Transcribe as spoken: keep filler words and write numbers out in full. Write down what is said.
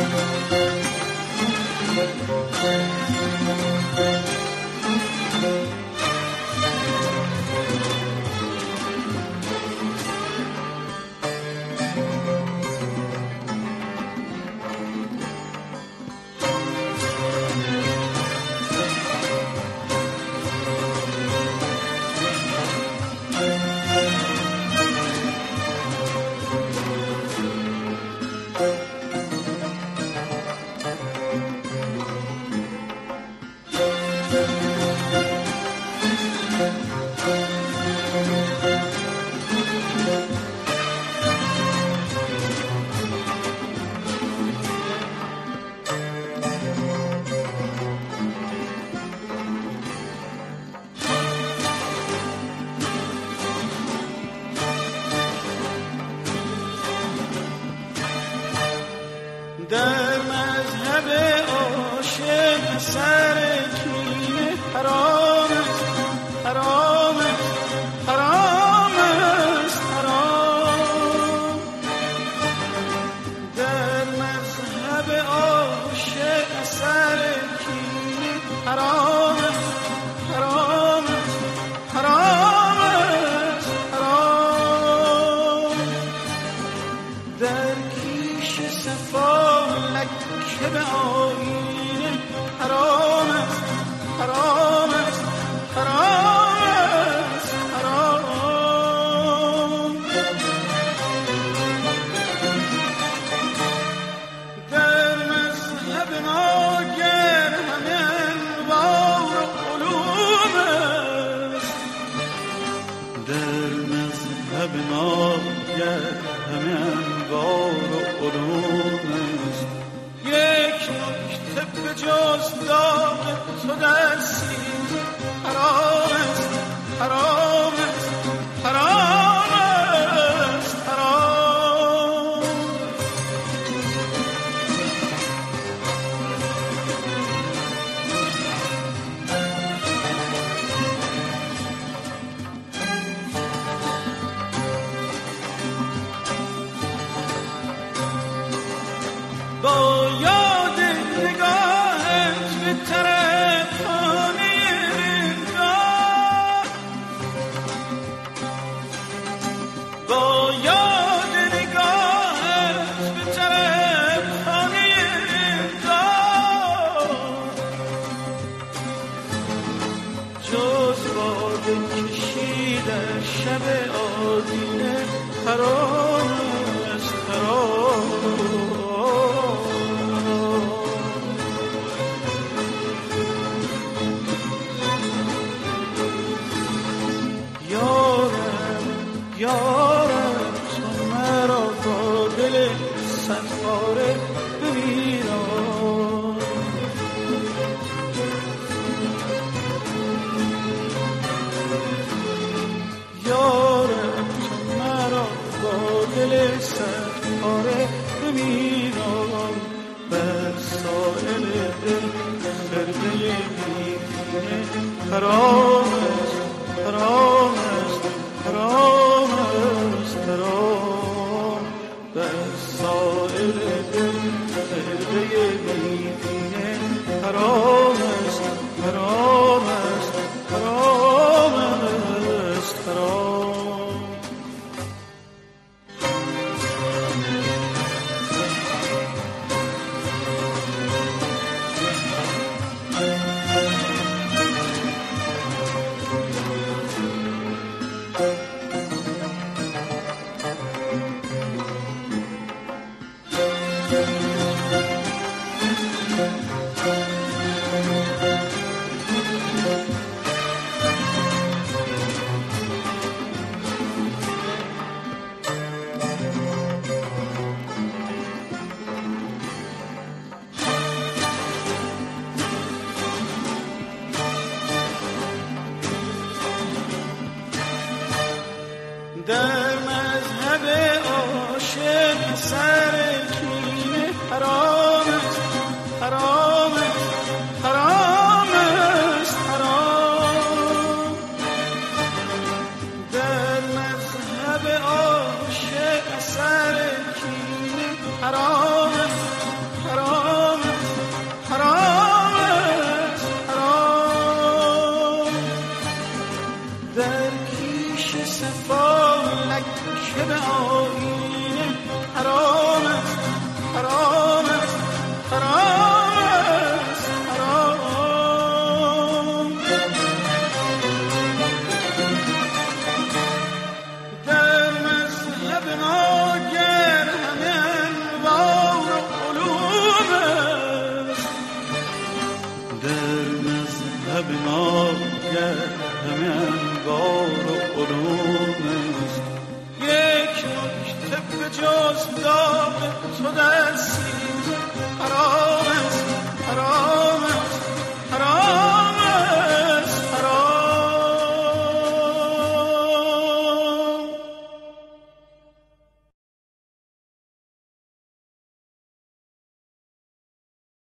در مذهب عاشق سر کینه حرام است، حرام است، حرام است، حرام. در مذهب عاشق سر کینه حرام است، حرام است، حرام است، حرام. در کیش صفا که به آینه حرام است، حرام است، حرام است، حرام. در مذهب ما گر همه انوار و علوم است، در مذهب ما گر همه انوار و علوم است. یک نکته به جز داغ تو در سینه حرام است، حرام است، حرام است، حرام. با یاد نگاهت به طرف خانه رندان، با یاد نگاهت به طرف خانه رندان، جز باده کشیده شب آدینه حرام است، حرام. یارم تو مرا با دل صد پاره بمیران، یارم تو مرا با دل صد پاره بمیران. بر سائل دل خرده میخونه حرام است، حرام است، حرام است، حرام. بر سائل دل خرده میخونه حرام است، حرام است، حرام است، حرام. به جز داغ تو دستی قرار